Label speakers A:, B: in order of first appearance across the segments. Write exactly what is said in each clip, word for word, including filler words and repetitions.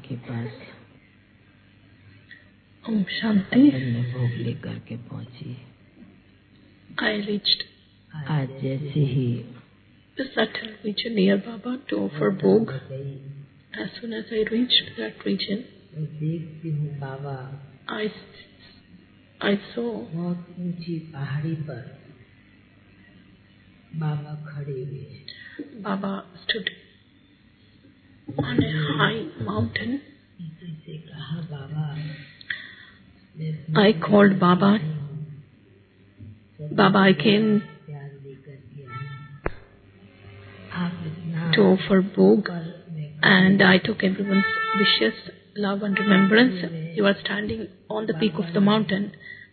A: के पास
B: Om Shanti.
A: अपने भोग लेकर के पहुंची।
B: I reached
A: आज जैसे ही
B: the certain region near Baba to offer bhog. As soon as I reached that region,
A: मैं देखती हूँ बाबा
B: I, I saw
A: बहुत ऊंची पहाड़ी पर बाबा खड़े हुए हैं।
B: Baba stood on a high mountain.
A: जैसे कहा बाबा
B: I called Baba. Baba, I came
A: प्यार लेकर के आई। आप इतना
B: to offer bhog
A: पर मैं
B: and I took everyone's wishes, love and remembrance. You are standing on the peak of the mountain.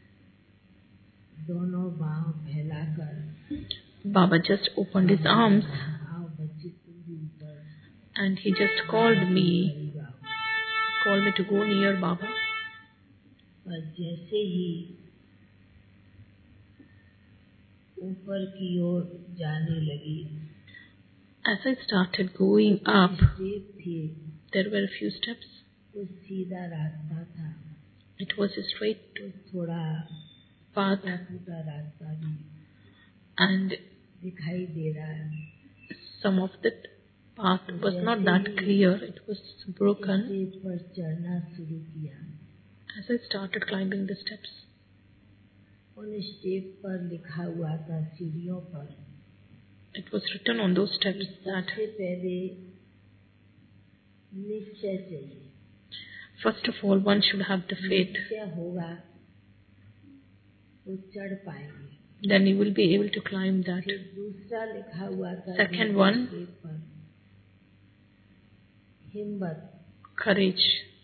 A: दोनों बाहों फैलाकर
B: Baba just opened his arms
A: आओ बच्ची तुम भी ऊपर
B: and he just called me,
A: करीब आओ।
B: called me to go near Baba.
A: पर जैसे ही ऊपर की ओर जाने लगी
B: As I started going up,
A: step थे,
B: there were a few steps.
A: कुछ सीधा रास्ता था,
B: It was a straight
A: कुछ थोड़ा
B: path
A: टूटा फूटा रास्ता भी
B: and
A: दिखाई दे रहा है।
B: some of the path was not that clear. It was broken.
A: Step पर चढ़ना शुरू किया।
B: As I started climbing the steps,
A: उन स्टेप पर लिखा हुआ था सीढ़ियों पर
B: it was written on those steps that
A: सबसे पहले निश्चय चाहिए।
B: first of all one should have the faith.
A: निश्चय होगा तो चढ़ पाएंगे।
B: Then you will be able to climb that.
A: फिर दूसरा लिखा हुआ था
B: Second
A: दूसरे
B: one,
A: स्टेप पर हिम्मत,
B: courage.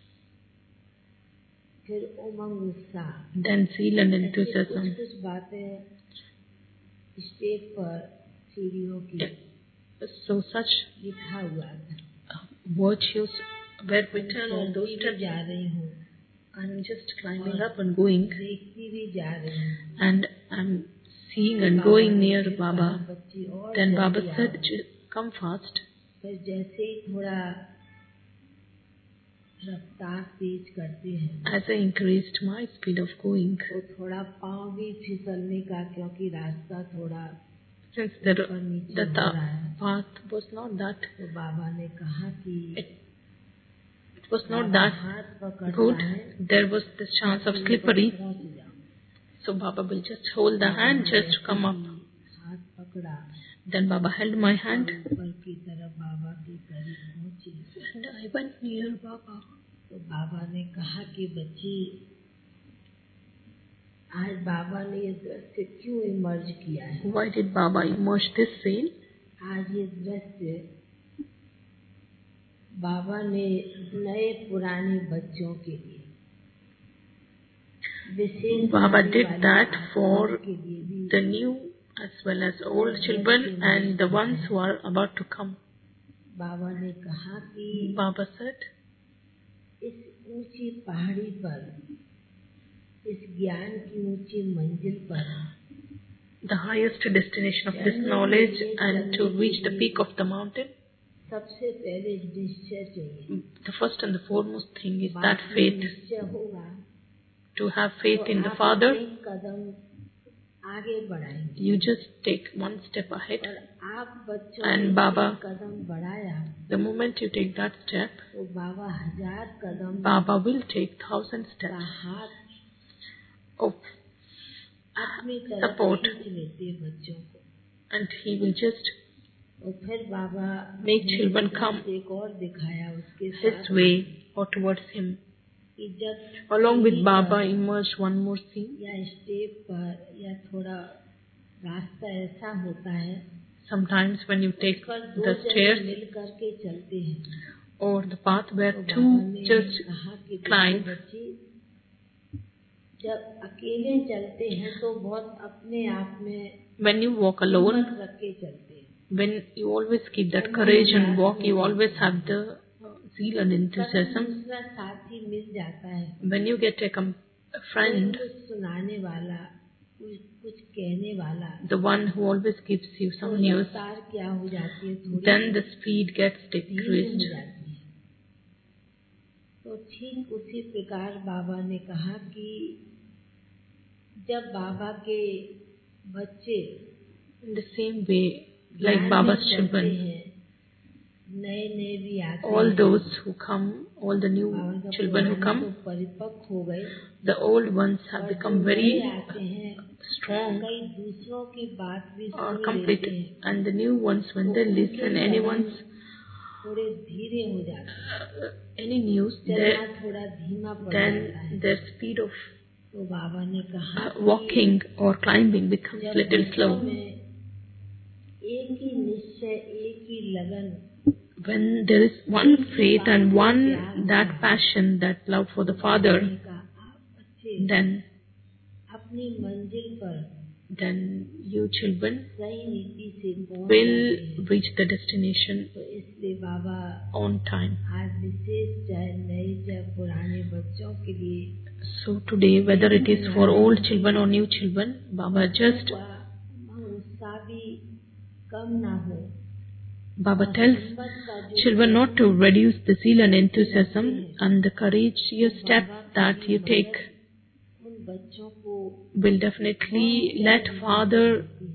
A: फिर उमंग उत्साह।
B: Then zeal and
A: ऐसी
B: enthusiasm.
A: कुछ कुछ बातें स्टेप पर सीढ़ियों की
B: So such
A: लिखा हुआ था।
B: uh, virtues were written on those
A: चढ़ती भी
B: steps.
A: जा रही हूँ,
B: I'm just climbing up and going,
A: देखती भी जा रही हूँ।
B: and I'm seeing and going near
A: फिर
B: Baba.
A: कहा, बच्ची और
B: Then Baba
A: जल्दी
B: said,
A: आओ।
B: "Ch- come fast."
A: फिर जैसे ही थोड़ा रफ्तार तेज करते हैं
B: As I increased my speed of going,
A: तो थोड़ा पाँव भी फिसलने का, क्योंकि रास्ता थोड़ा
B: since the,
A: ऊपर नीचे
B: the
A: हो
B: ta-
A: रहा है,
B: path was not that,
A: तो बाबा ने कहा कि
B: it, it was not
A: Baba
B: that
A: हाथ पकड़ता
B: good,
A: है,
B: there was this chance of
A: तुम
B: slippery.
A: ऊपर पहुंच जाओ।
B: So Baba will just hold the hand just to come up.
A: हाथ पकड़ा
B: Then Baba held my
A: और
B: hand
A: ऊपर की तरफ बाबा के करीब पहुंची।
B: and I went near Baba.
A: तो बाबा ने कहा कि बच्ची, आज बाबा ने ये दृश्य क्यों इमर्ज किया है?
B: Why did Baba immerse this scene?
A: आज ये दृश्य बाबा ने नए पुराने बच्चों के लिए, विशेष
B: Baba
A: आने
B: did
A: वाली
B: that
A: आत्माओं
B: for
A: के लिए भी
B: the new as well as old children and the ones who are about to come.
A: बाबा ने कहा कि
B: Baba said,
A: इस ऊंची पहाड़ी पर, इस ज्ञान की ऊंची मंजिल पर
B: the highest destination of this knowledge and to reach the peak of the mountain,
A: सबसे पहले निश्चय चाहिए।
B: the first and the foremost thing is
A: बाद
B: that
A: में
B: faith.
A: निश्चय होगा
B: To have faith
A: तो
B: in the
A: आप
B: Father,
A: एक कदम आगे बढ़ाएंगे।
B: you just take one step ahead.
A: और आप बच्चों
B: And
A: ने
B: Baba,
A: एक कदम बढ़ाया
B: the moment you take that step,
A: तो बाबा हजार कदम
B: Baba will take thousand
A: का
B: steps
A: हाथ
B: of
A: अपनी तरफ
B: support,
A: खींच लेते हैं बच्चों को।
B: and he will just
A: और फिर बाबा
B: make
A: ने
B: children come
A: एक और दिखाया उसके
B: his
A: साथ
B: way or towards him.
A: कि जब
B: Along with
A: सीढ़ी
B: Baba
A: पर
B: emerged one more scene.
A: या स्टेप पर या थोड़ा रास्ता ऐसा होता है
B: Sometimes when you take
A: पर दो
B: the
A: जने
B: stairs
A: मिल करके चलते हैं
B: or the path where
A: तो
B: two
A: बाबा ने
B: just
A: कहा कि
B: climb,
A: देखो बच्ची, जब अकेले चलते हैं तो बहुत अपने आप में
B: when you walk alone,
A: हिम्मत रख के चलते हैं,
B: when you always keep that courage and walk, you always have the uh, zeal and
A: पर
B: enthusiasm.
A: दूसरा साथी मिल जाता है,
B: When you get a, com- a
A: कोई
B: friend,
A: कुछ सुनाने वाला, कुछ कुछ कहने वाला,
B: the one who always gives you
A: तो
B: some news,
A: रफ्तार क्या हो जाती है, थोड़ी
B: then the speed gets
A: धीमी हो
B: decreased.
A: जाती है। तो ठीक उसी प्रकार बाबा ने कहा कि जब बाबा के बच्चे
B: In the same way, like Baba's children,
A: नए नए भी आते
B: all
A: हैं,
B: those who come, all the new
A: बाबा का
B: children who
A: पुराने
B: come,
A: तो परिपक्व हो गए,
B: the old ones have
A: और
B: become
A: जो
B: very
A: नए आते हैं
B: strong
A: कई दूसरों की बात भी
B: or
A: सुन
B: complete,
A: लेते हैं,
B: and the new ones, when
A: तो
B: they
A: उनके
B: listen
A: कदम
B: anyone's
A: थोड़े धीरे हो जाते हैं,
B: uh, any news,
A: चलना
B: their,
A: थोड़ा धीमा पड़
B: then
A: जाता है।
B: their speed of
A: तो बाबा ने कहा
B: uh, walking or climbing becomes
A: जब
B: little
A: बच्चों
B: slow.
A: में एक ही निश्चय, एक ही लगन,
B: When there is one faith and one that passion, that love for the Father,
A: का आप बच्चे
B: then
A: अपनी मंजिल पर
B: then you children
A: सही नीति से पहुंच
B: will
A: जाते हैं।
B: reach the destination
A: तो इसलिए बाबा
B: on time.
A: आज विशेष चाहे नए चाहे पुराने बच्चों के लिए
B: So today, whether it is for old children or new children, Baba just
A: का उत्साह भी कम ना हो,
B: Baba tells children not to reduce the zeal and enthusiasm and the courageous step that you take
A: उन बच्चों को
B: will definitely let Father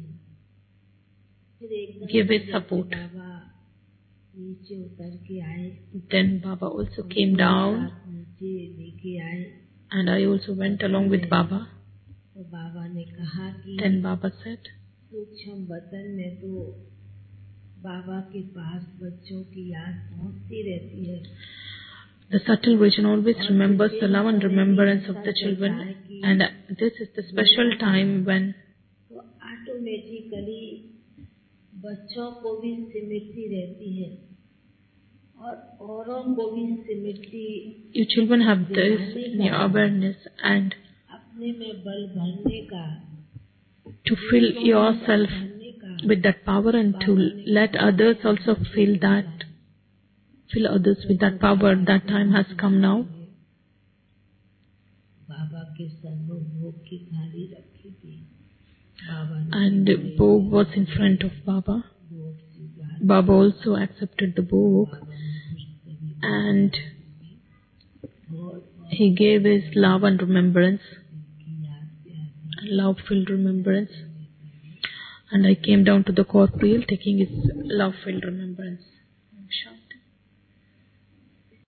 A: फिर एकदम
B: give his
A: जैसे
B: support.
A: बाबा नीचे उतर के आए,
B: Then Baba also came down
A: साथ नीचे लेके आए,
B: and I also went along with Baba.
A: तो बाबा ने कहा कि
B: Then Baba said,
A: सूक्ष्म वतन में तो बाबा के पास बच्चों की याद पहुंचती रहती है,
B: the subtle region always remembers the love and remembrance of the children, and this is the special time when
A: तो ऑटोमेटिकली बच्चों को भी सिमटती रहती है और औरों को भी सिमटती,
B: you children have this in your awareness and
A: अपने में बल भरने का,
B: to fill yourself with that power and to let others also feel that, fill others with that power. That time has come now.
A: बाबा के सम्मुख भोग की थाली रखी थी, बाबा ने
B: And Bhog was in front of Baba.
A: भोग स्वीकार,
B: Baba also accepted the Bhog and he gave his love and remembrance, love-filled remembrance. And I came down to the corporeal taking his love-filled remembrance.